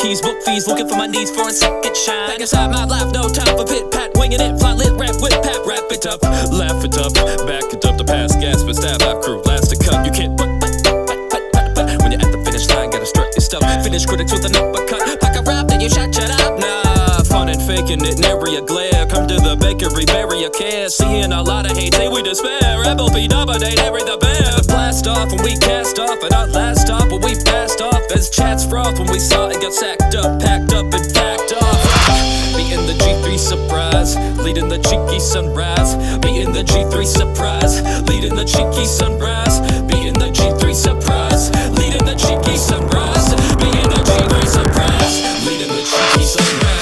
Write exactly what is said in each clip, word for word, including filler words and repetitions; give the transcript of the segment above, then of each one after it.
keys, book fees, looking for my needs for a second shine. Back inside my life, no time for pit pat, winging it, fly lit, rap with pap, wrap it up, laugh it up, back it up, the past gas, but stab life crew, last to cut, you can't but, but, but, but, but, but, when you're at the finish line, gotta strut your stuff, finish critics with an uppercut, pack a rap, then you shut, shut up, nah, fun and faking it, nary a glare, come to the bakery, bury your care, seeing a lot of hate, say we despair, rebel be dominate, every the bear, blast off when we cast off, and our last stop when we passed off, as chats froth when we saw it got sacked up, packed up and packed off, beating the G three surprise, leading the cheeky sunrise, beating the G three surprise, leading the cheeky sunrise, beating the G three surprise, leading the cheeky sunrise, beating the G three surprise, leading the cheeky sunrise.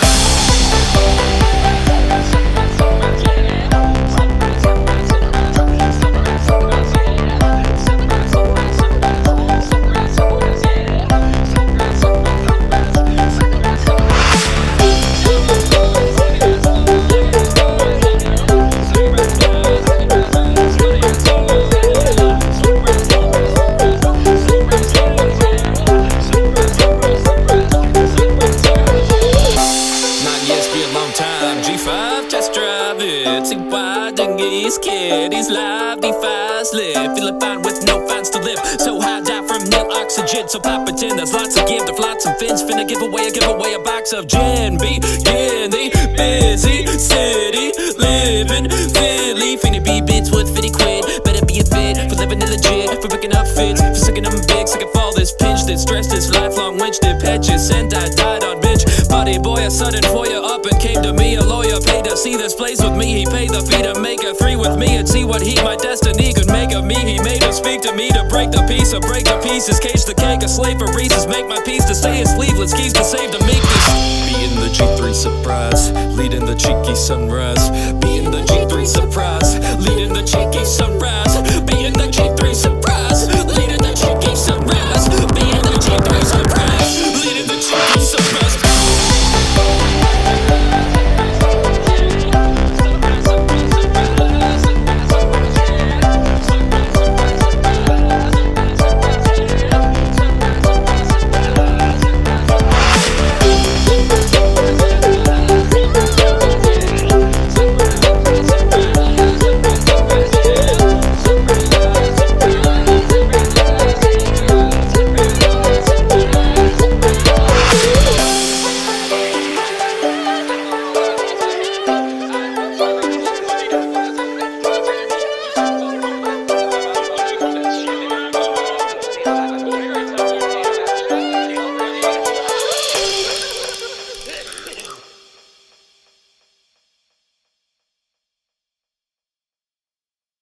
G five, test drive it, see why dinghy's kid, he's live, defines live, feeling fine with no fines to live, so high down from nil oxygen, so pop it in, there's lots to give, the flots and fins, finna give away, give away a box of gin, begin the busy city, living Philly, finna be bits with fifty quid, better be a fit, for living illegit, for picking up fits, for sicking them big, sick of all this pinch, this stress, this lifelong winch, that patches, and I died on bench, buddy boy, a sudden for you up and came to me, a lawyer paid to see this place with me, he paid the fee to make a three with me and see what he, my destiny could make of me, he made him speak to me to break the piece, or break the pieces, cage the cake, a slave for reasons, make my peace to stay in sleeveless, keys to save the meekness, being the G three surprise, leading the cheeky sunrise, being the G three surprise, leading